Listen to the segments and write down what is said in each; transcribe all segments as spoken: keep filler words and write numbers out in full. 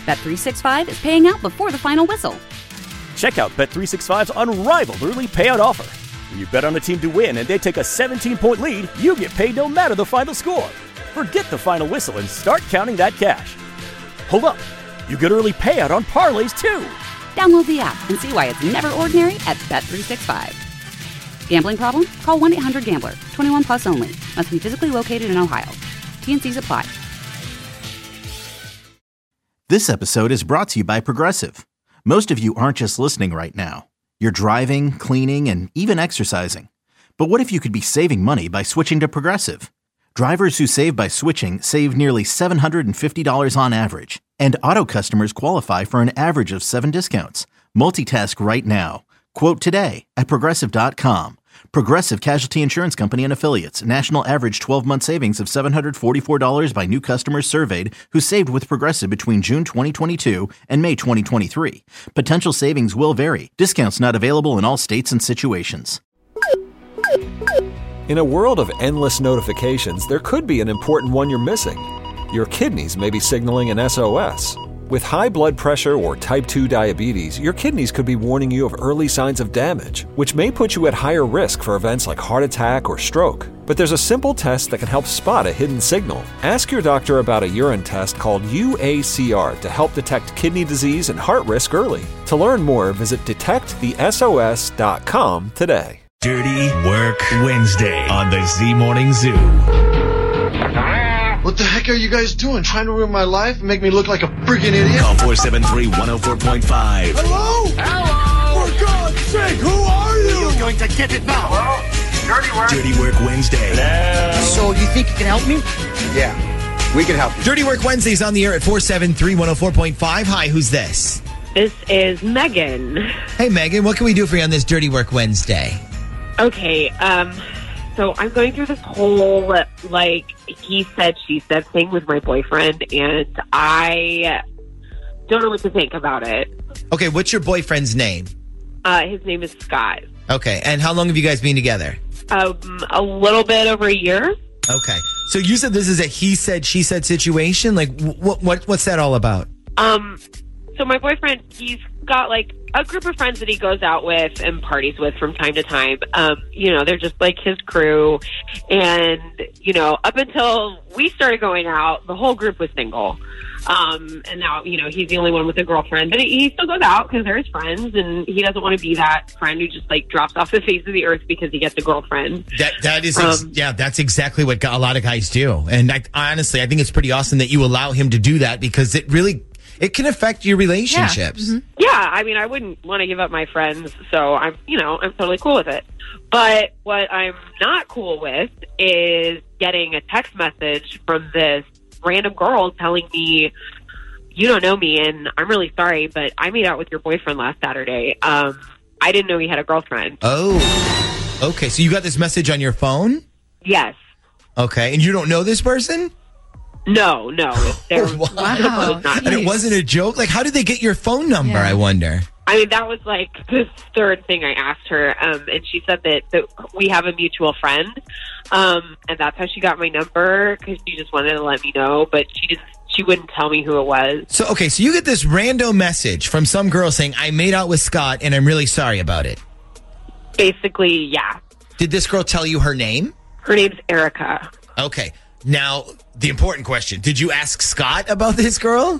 Bet three sixty-five is paying out before the final whistle. Check out Bet three sixty-five's unrivaled early payout offer. When you bet on a team to win and they take a seventeen-point lead, you get paid no matter the final score. Forget the final whistle and start counting that cash. Hold up. You get early payout on parlays, too. Download the app and see why it's never ordinary at Bet three sixty-five. Gambling problem? Call one eight hundred gambler. twenty-one plus only. Must be physically located in Ohio. T N Cs apply. This episode is brought to you by Progressive. Most of you aren't just listening right now. You're driving, cleaning, and even exercising. But what if you could be saving money by switching to Progressive? Drivers who save by switching save nearly seven hundred fifty dollars on average. And auto customers qualify for an average of seven discounts. Multitask right now. Quote today at Progressive dot com. Progressive Casualty Insurance Company and Affiliates. National average twelve-month savings of seven hundred forty-four dollars by new customers surveyed who saved with Progressive between June twenty twenty-two and May twenty twenty-three. Potential savings will vary. Discounts not available in all states and situations. In a world of endless notifications, there could be an important one you're missing. Your kidneys may be signaling an S O S. With high blood pressure or type two diabetes, your kidneys could be warning you of early signs of damage, which may put you at higher risk for events like heart attack or stroke. But there's a simple test that can help spot a hidden signal. Ask your doctor about a urine test called U A C R to help detect kidney disease and heart risk early. To learn more, visit detect the S O S dot com today. Dirty Work Wednesday on the Z Morning Zoo. What the heck are you guys doing? Trying to ruin my life and make me look like a freaking idiot? Call four seven three, one oh four point five. Hello? Hello? For God's sake, who are you? You're going to get it now. Hello? Dirty Work. Dirty Work Wednesday. Hello? So you think you can help me? Yeah, we can help you. Dirty Work Wednesday's on the air at four seven three, one oh four point five. Hi, who's this? This is Megan. Hey, Megan, what can we do for you on this Dirty Work Wednesday? Okay, um, so I'm going through this whole, like, he said, she said thing with my boyfriend, and I don't know what to think about it. Okay, what's your boyfriend's name? Uh, his name is Scott. Okay, and how long have you guys been together? Um, a little bit over a year. Okay, so you said this is a he said, she said situation? Like, what, what what's that all about? Um, so my boyfriend, he's got, like, a group of friends that he goes out with and parties with from time to time. Um, you know, they're just like his crew. And, you know, up until we started going out, the whole group was single. Um, and now, you know, he's the only one with a girlfriend. But he still goes out because they're his friends, and he doesn't want to be that friend who just, like, drops off the face of the earth because he gets a girlfriend. That That is, ex- um, yeah, that's exactly what a lot of guys do. And I, honestly, I think it's pretty awesome that you allow him to do that because it really... It can affect your relationships. Yeah. Mm-hmm. yeah, I mean, I wouldn't want to give up my friends, so I'm, you know, I'm totally cool with it. But what I'm not cool with is getting a text message from this random girl telling me, you don't know me, and I'm really sorry, but I made out with your boyfriend last Saturday. Um, I didn't know he had a girlfriend. Oh, okay. So you got this message on your phone? Yes. Okay, and you don't know this person? No, no. Wow. And it wasn't a joke? Like, how did they get your phone number, yeah. I wonder? I mean, that was like the third thing I asked her. Um, and she said that, that we have a mutual friend. Um, and that's how she got my number, because she just wanted to let me know. But she just she wouldn't tell me who it was. So, okay, so you get this random message from some girl saying, I made out with Scott, and I'm really sorry about it. Basically, yeah. Did this girl tell you her name? Her name's Erica. Okay. Now, the important question. Did you ask Scott about this girl?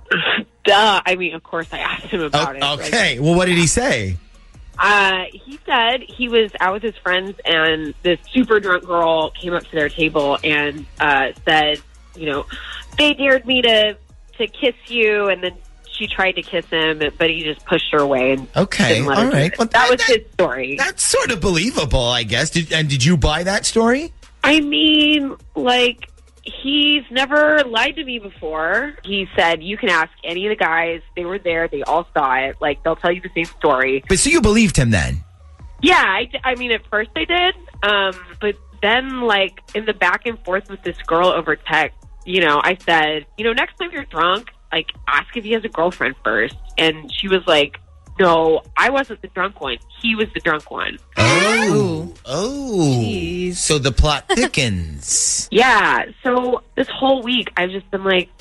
Duh. I mean, of course I asked him about oh, it. Okay. Like, well, what did he say? Uh, he said he was out with his friends, and this super drunk girl came up to their table and uh, said, you know, they dared me to, to kiss you, and then she tried to kiss him, but he just pushed her away. And okay. didn't let all her right. Well, that, that was that, his story. That's sort of believable, I guess. Did, and did you buy that story? I mean, like, he's never lied to me before. He said, you can ask any of the guys. They were there. They all saw it. Like, they'll tell you the same story. But so you believed him then? Yeah, I, I mean, at first I did. Um, but then, like, in the back and forth with this girl over text, you know, I said, you know, next time you're drunk, like, ask if he has a girlfriend first. And she was like, no, I wasn't the drunk one. He was the drunk one. Oh. Oh. Jeez. So the plot thickens. Yeah. So this whole week, I've just been like,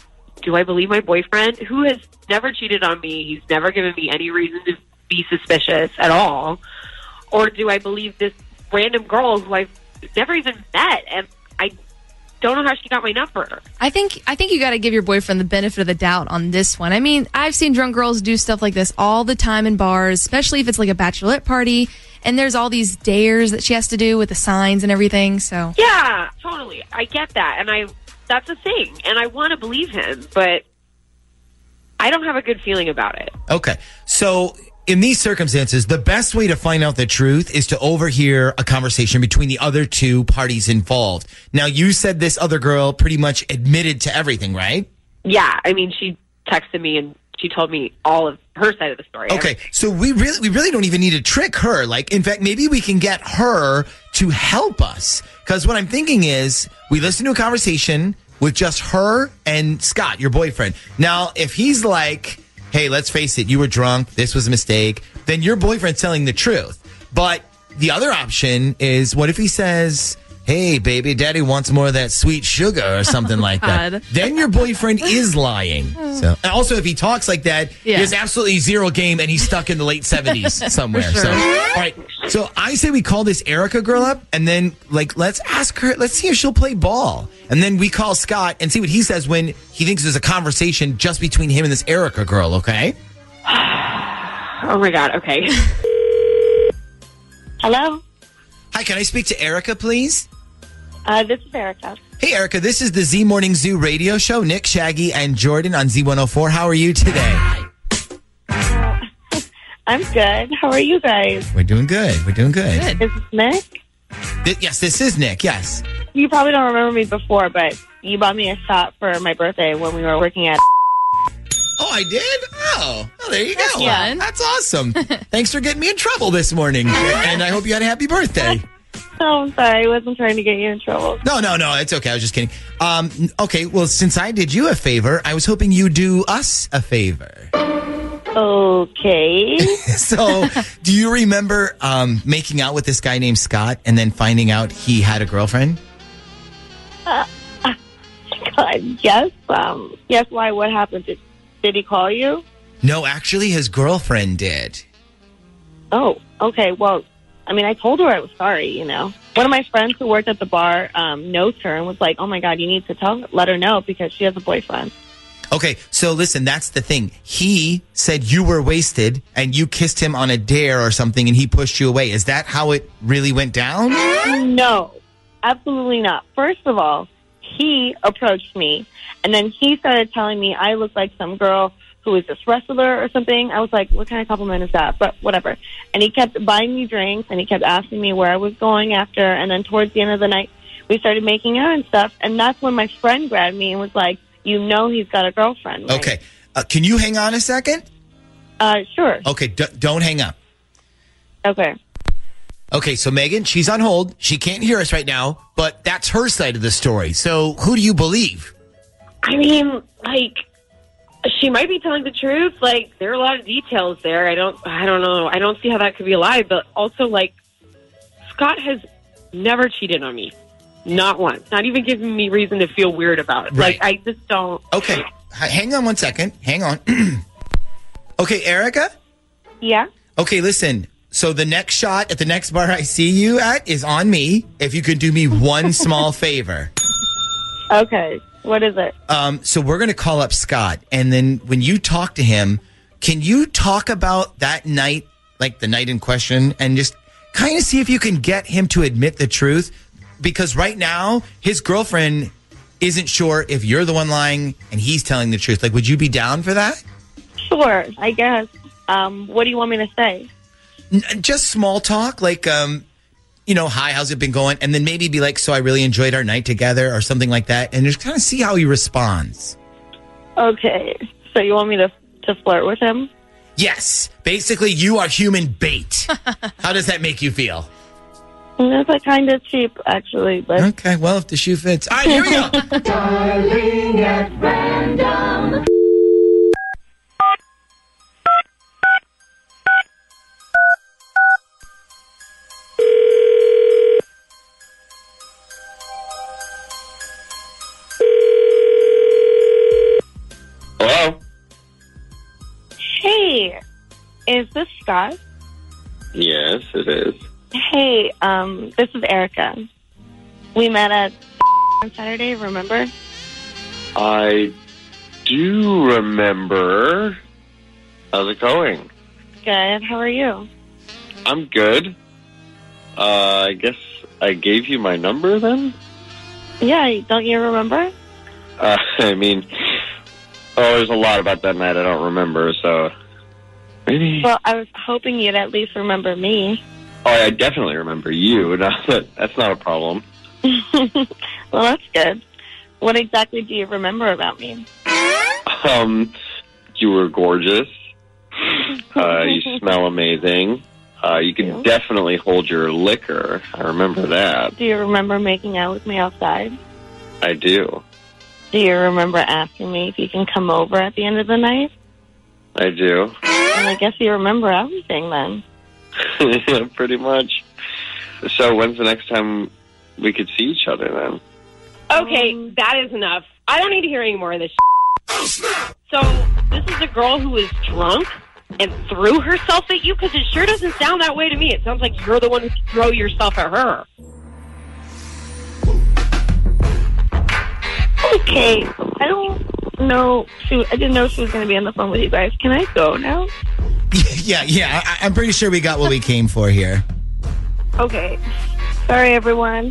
do I believe my boyfriend, who has never cheated on me, he's never given me any reason to be suspicious at all, or do I believe this random girl who I've never even met, and I don't know how she got my number? I think I think you got to give your boyfriend the benefit of the doubt on this one. I mean, I've seen drunk girls do stuff like this all the time in bars, especially if it's like a bachelorette party, and there's all these dares that she has to do with the signs and everything. So yeah, totally, I get that, and I that's a thing, and I want to believe him, but I don't have a good feeling about it. Okay, so in these circumstances, the best way to find out the truth is to overhear a conversation between the other two parties involved. Now, you said this other girl pretty much admitted to everything, right? Yeah, I mean, she texted me and she told me all of her side of the story. Okay, so we really we really don't even need to trick her. Like, in fact, maybe we can get her to help us. Because what I'm thinking is, we listen to a conversation with just her and Scott, your boyfriend. Now, if he's like, hey, let's face it, you were drunk, this was a mistake, then your boyfriend's telling the truth. But the other option is, what if he says, hey, baby, daddy wants more of that sweet sugar or something like that? Then your boyfriend is lying. So, and also, if he talks like that, Yeah. there's absolutely zero game and he's stuck in the late seventies somewhere. For sure. So, all right. So I say we call this Erica girl up and then, like, let's ask her, let's see if she'll play ball. And then we call Scott and see what he says when he thinks there's a conversation just between him and this Erica girl, okay? Oh, my God, okay. Hello? Hi, can I speak to Erica, please? Uh, this is Erica. Hey, Erica, this is the Z Morning Zoo radio show. Nick, Shaggy, and Jordan on Z one oh four. How are you today? Uh, I'm good. How are you guys? We're doing good. We're doing good. Good. This is Nick. Th- yes, this is Nick, yes. You probably don't remember me before, but you bought me a shot for my birthday when we were working at... Oh, I did? Oh, well, there you go. That's fun. That's awesome. Thanks for getting me in trouble this morning. And I hope you had a happy birthday. Oh, I'm sorry. I wasn't trying to get you in trouble. No, no, no. It's okay. I was just kidding. Um, okay, well, since I did you a favor, I was hoping you'd do us a favor. Okay. So, do you remember um, making out with this guy named Scott and then finding out he had a girlfriend? Uh, uh, God, yes. Um, yes, why? What happened? Did, did he call you? No, actually, his girlfriend did. Oh, okay. Well, I mean, I told her I was sorry, you know. One of my friends who worked at the bar um, knows her and was like, oh, my God, you need to tell let her know because she has a boyfriend. Okay, so listen, that's the thing. He said you were wasted and you kissed him on a dare or something and he pushed you away. Is that how it really went down? No, absolutely not. First of all, he approached me and then he started telling me I look like some girl who is this wrestler or something. I was like, what kind of compliment is that? But whatever. And he kept buying me drinks and he kept asking me where I was going after. And then towards the end of the night, we started making out and stuff. And that's when my friend grabbed me and was like, you know he's got a girlfriend, right? Okay. Uh, can you hang on a second? Uh, sure. Okay, d- don't hang up. Okay. Okay, so Megan, she's on hold. She can't hear us right now, but that's her side of the story. So who do you believe? I mean, like, she might be telling the truth. Like, there are a lot of details there. I don't, I don't know. I don't see how that could be a lie. But also, like, Scott has never cheated on me. Not once. Not even giving me reason to feel weird about it. Right. Like, I just don't. Okay, H- hang on one second. Hang on. Okay, Erica? Yeah? Okay, listen. So the next shot at the next bar I see you at is on me. If you could do me one small favor. Okay. What is it? Um, so we're going to call up Scott. And then when you talk to him, can you talk about that night, like the night in question, and just kind of see if you can get him to admit the truth? Because right now, his girlfriend isn't sure if you're the one lying and he's telling the truth. Like, would you be down for that? Sure, I guess. Um, what do you want me to say? N- just small talk, like, um, you know, hi, how's it been going? And then maybe be like, so I really enjoyed our night together or something like that. And just kind of see how he responds. Okay. So you want me to to flirt with him? Yes. Basically, you are human bait. How does that make you feel? That's like kind of cheap, actually. But okay, well, if the shoe fits. All right, here we go. Darling at random. is this Scott? Yes, it is. Hey, um, this is Erica. We met at on Saturday, remember? I do remember. How's it going? Good. How are you? I'm good. Uh, I guess I gave you my number then? Yeah, don't you remember? Uh, I mean, oh, there's a lot about that night I don't remember, so maybe... Well, I was hoping you'd at least remember me. Oh, I definitely remember you. No, that's not a problem. Well, that's good. What exactly do you remember about me? Um, you were gorgeous. Uh, you smell amazing. Uh, you can definitely hold your liquor. I remember that. Do you remember making out with me outside? I do. Do you remember asking me if you can come over at the end of the night? I do. And I guess you remember everything then. Yeah, pretty much. So when's the next time we could see each other then? Okay, um, that is enough. I don't need to hear any more of this shit. So, this is a girl who is drunk and threw herself at you? Because it sure doesn't sound that way to me. It sounds like you're the one who threw yourself at her. Okay, I don't know. She, I didn't know she was going to be on the phone with you guys. Can I go now? Yeah, yeah. I, I'm pretty sure we got what we came for here. Okay. Sorry, everyone.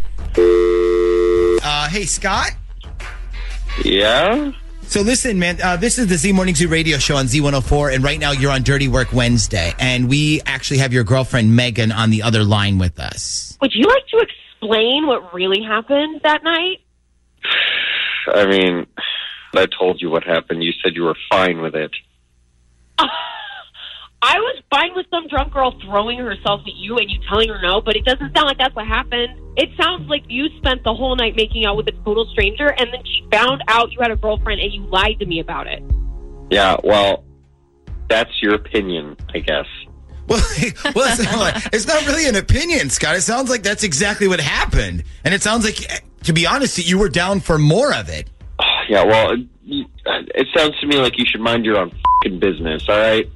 Uh, hey, Scott? Yeah? So listen, man, uh, this is the Z Morning Zoo radio show on Z one oh four, and right now you're on Dirty Work Wednesday, and we actually have your girlfriend, Megan, on the other line with us. Would you like to explain what really happened that night? I mean, I told you what happened. You said you were fine with it. Uh, I was fine with some drunk girl throwing herself at you and you telling her no, but it doesn't sound like that's what happened. It sounds like you spent the whole night making out with a total stranger, and then she found out you had a girlfriend and you lied to me about it. Yeah, well, that's your opinion, I guess. Well, well it's, not, it's not really an opinion, Scott. It sounds like that's exactly what happened. And it sounds like, to be honest, that you were down for more of it. Yeah, well, it sounds to me like you should mind your own f***ing business, all right?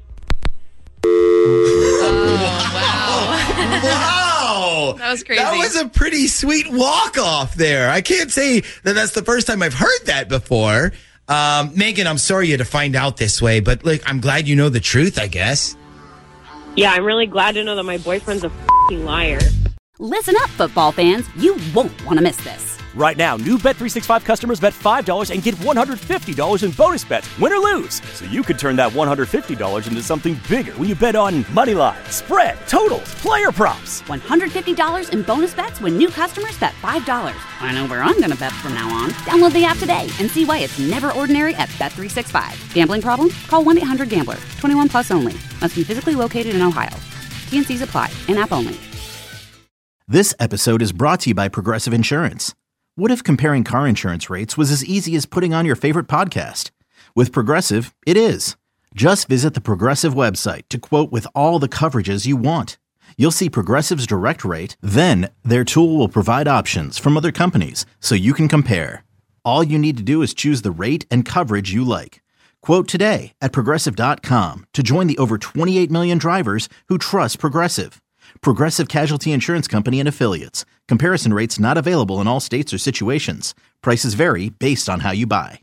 Oh, wow. Wow. That was crazy. That was a pretty sweet walk-off there. I can't say that that's the first time I've heard that before. Um, Megan, I'm sorry you had to find out this way, but like, I'm glad you know the truth, I guess. Yeah, I'm really glad to know that my boyfriend's a f***ing liar. Listen up, football fans. You won't want to miss this. Right now, new Bet three sixty-five customers bet five dollars and get one hundred fifty dollars in bonus bets, win or lose. So you could turn that one hundred fifty dollars into something bigger when you bet on money line, spread, totals, player props. one hundred fifty dollars in bonus bets when new customers bet five dollars. I know where I'm going to bet from now on. Download the app today and see why it's never ordinary at Bet three sixty-five. Gambling problem? Call one eight hundred gambler. twenty-one plus only. Must be physically located in Ohio. T N Cs apply. In-app only. This episode is brought to you by Progressive Insurance. What if comparing car insurance rates was as easy as putting on your favorite podcast? With Progressive, it is. Just visit the Progressive website to quote with all the coverages you want. You'll see Progressive's direct rate, then their tool will provide options from other companies so you can compare. All you need to do is choose the rate and coverage you like. Quote today at Progressive dot com to join the over twenty-eight million drivers who trust Progressive. Progressive Casualty Insurance Company and Affiliates. Comparison rates not available in all states or situations. Prices vary based on how you buy.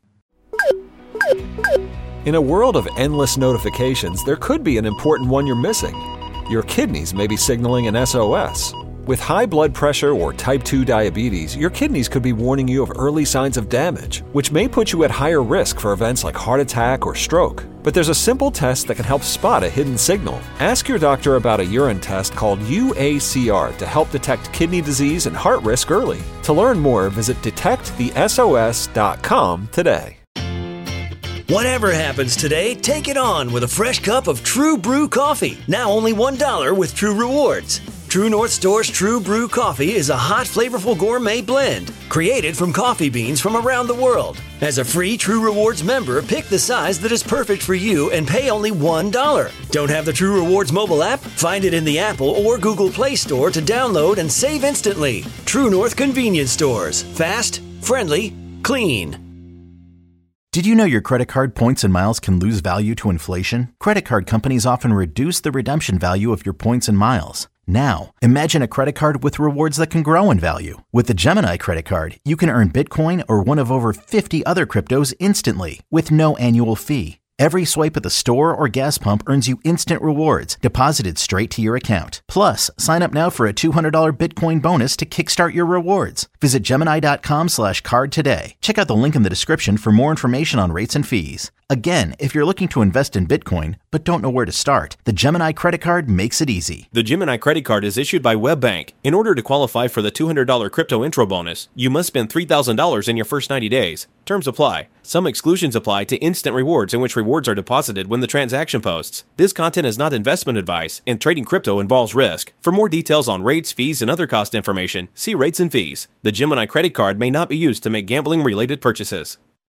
In a world of endless notifications, there could be an important one you're missing. Your kidneys may be signaling an S O S. With high blood pressure or type two diabetes, your kidneys could be warning you of early signs of damage, which may put you at higher risk for events like heart attack or stroke. But there's a simple test that can help spot a hidden signal. Ask your doctor about a urine test called U A C R to help detect kidney disease and heart risk early. To learn more, visit detect the S O S dot com today. Whatever happens today, take it on with a fresh cup of True Brew coffee. Now only one dollar with True Rewards. True North Store's True Brew coffee is a hot, flavorful gourmet blend created from coffee beans from around the world. As a free True Rewards member, pick the size that is perfect for you and pay only one dollar. Don't have the True Rewards mobile app? Find it in the Apple or Google Play Store to download and save instantly. True North Convenience Stores. Fast, friendly, clean. Did you know your credit card points and miles can lose value to inflation? Credit card companies often reduce the redemption value of your points and miles. Now, imagine a credit card with rewards that can grow in value. With the Gemini credit card, you can earn Bitcoin or one of over fifty other cryptos instantly with no annual fee. Every swipe at the store or gas pump earns you instant rewards deposited straight to your account. Plus, sign up now for a two hundred dollars Bitcoin bonus to kickstart your rewards. Visit Gemini.com slash card today. Check out the link in the description for more information on rates and fees. Again, if you're looking to invest in Bitcoin but don't know where to start, the Gemini credit card makes it easy. The Gemini credit card is issued by WebBank. In order to qualify for the two hundred dollars crypto intro bonus, you must spend three thousand dollars in your first ninety days. Terms apply. Some exclusions apply to instant rewards, in which rewards are deposited when the transaction posts. This content is not investment advice, and trading crypto involves risk. For more details on rates, fees, and other cost information, see rates and fees. The Gemini credit card may not be used to make gambling-related purchases.